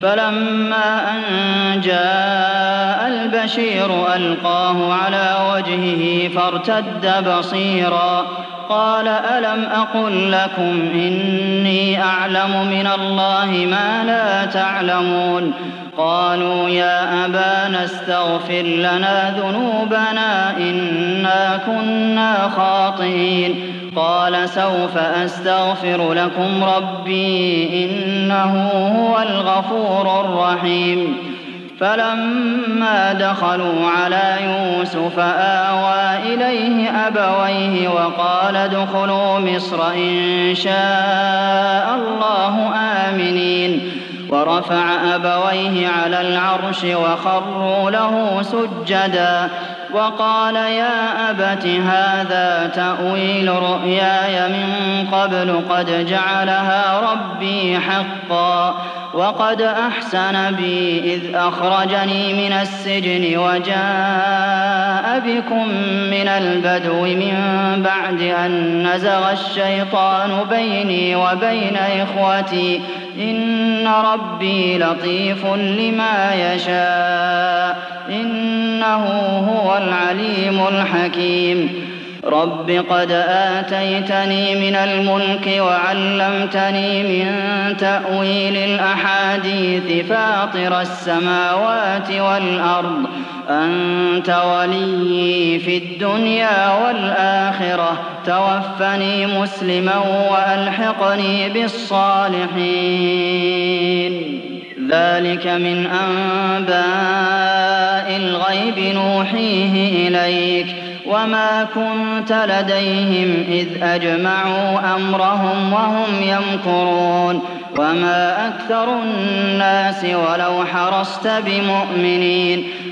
فَلَمَّا أَن جَاءَ الْبَشِيرُ أَلْقَاهُ عَلَىٰ وَجْهِهِ فَارْتَدَّ بَصِيرًا قَالَ أَلَمْ أَقُل لَّكُمْ إِنِّي أَعْلَمُ مِنَ اللَّهِ مَا لَا تَعْلَمُونَ قَالُوا يَا أَبَانَا اسْتَغْفِرْ لَنَا ذُنُوبَنَا إِنَّا كُنَّا خَاطِئِينَ قَالَ سَوْفَ أَسْتَغْفِرُ لَكُمْ رَبِّي إِنَّهُ هُوَ الْغَفُورُ الرَّحِيمُ فَلَمَّا دَخَلُوا عَلَىٰ يُوسُفَ آوَىٰ إِلَيْهِ أَبَوَيْهِ وَقَالَ ادْخُلُوا مِصْرَ إِن شَاءَ اللَّهُ آمِنِينَ وَرَفَعَ أَبَوَيْهِ عَلَى الْعَرْشِ وَخَرُّوا لَهُ سُجَّدًا وَقَالَ يَا أَبَتِ هَٰذَا تَأْوِيلُ رُؤْيَايَ مِن قَبْلُ قَدْ جَعَلَهَا رَبِّي حَقًّا وَقَدْ أَحْسَنَ بِي إِذْ أَخْرَجَنِي مِنَ السِّجْنِ وَجَاءَ بِكُم مِّنَ الْبَدْوِ مِن بَعْدِ أَن نَّزَغَ الشَّيْطَانُ بَيْنِي وَبَيْنَ إِخْوَتِي ۚ إِنَّ رَبِّي لَطِيفٌ لِّمَا يَشَاءُ ۚ إِنَّهُ هُوَ الْعَلِيمُ الْحَكِيمُ رَبِّ قَدْ آتَيْتَنِي مِنَ الْمُلْكِ وَعَلَّمْتَنِي مِن تَأْوِيلِ الْأَحَادِيثِ فَاطِرَ السَّمَاوَاتِ وَالْأَرْضِ أَنتَ وَلِيِّي فِي الدُّنْيَا وَالْآخِرَةِ تَوَفَّنِي مُسْلِمًا وَأَلْحِقْنِي بِالصَّالِحِينَ ذَٰلِكَ مِنْ أَنبَاءِ الْغَيْبِ نُوحِيهِ إِلَيْكَ ۖ وَمَا كُنتَ لَدَيْهِمْ إِذْ أَجْمَعُوا أَمْرَهُمْ وَهُمْ يَمْكُرُونَ وَمَا أَكْثَرُ النَّاسِ وَلَوْ حَرَصْتَ بِمُؤْمِنِينَ